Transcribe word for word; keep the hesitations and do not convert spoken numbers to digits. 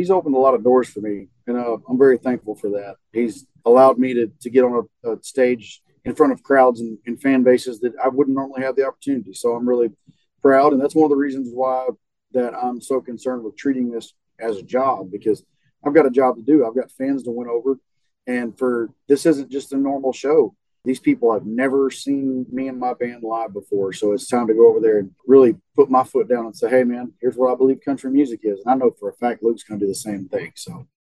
he's opened a lot of doors for me, and uh, I'm very thankful for that. He's allowed me to to get on a, a stage in front of crowds and, and fan bases that I wouldn't normally have the opportunity. So I'm really proud, and that's one of the reasons why that I'm so concerned with treating this as a job, because I've got a job to do. I've got fans to win over, and for this isn't just a normal show. These people have never seen me and my band live before, so it's time to go over there and really put my foot down and say, "Hey, man, here's what I believe country music is." And I know for a fact Luke's going to do the same thing. So